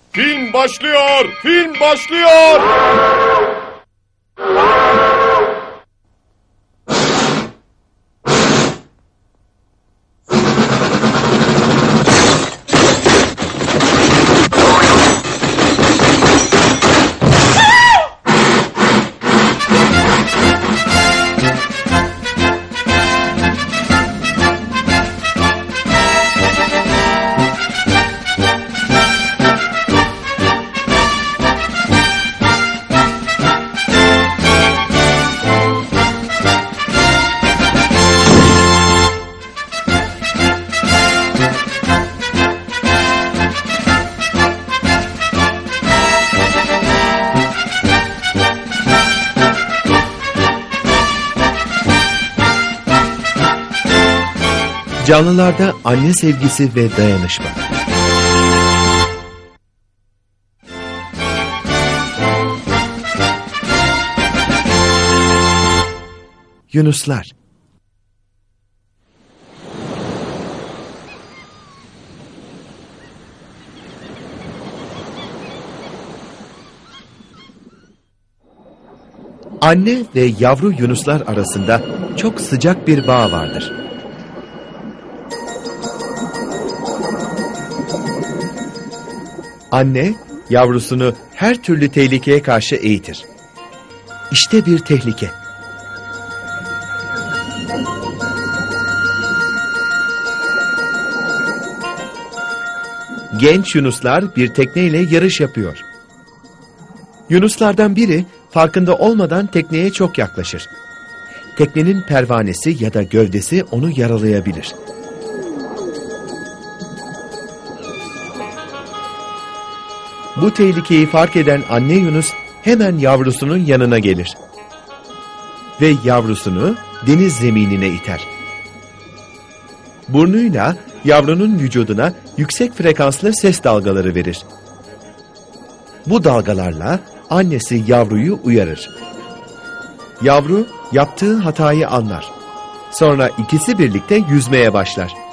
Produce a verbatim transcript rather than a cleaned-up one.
Film başlıyor! Film başlıyor! Canlılarda anne sevgisi ve dayanışma. Yunuslar. Anne ve yavru yunuslar arasında çok sıcak bir bağ vardır. Anne, yavrusunu her türlü tehlikeye karşı eğitir. İşte bir tehlike. Genç yunuslar bir tekneyle yarış yapıyor. Yunuslardan biri farkında olmadan tekneye çok yaklaşır. Teknenin pervanesi ya da gövdesi onu yaralayabilir. Bu tehlikeyi fark eden anne yunus hemen yavrusunun yanına gelir. Ve yavrusunu deniz zeminine iter. Burnuyla yavrunun vücuduna yüksek frekanslı ses dalgaları verir. Bu dalgalarla annesi yavruyu uyarır. Yavru yaptığı hatayı anlar. Sonra ikisi birlikte yüzmeye başlar.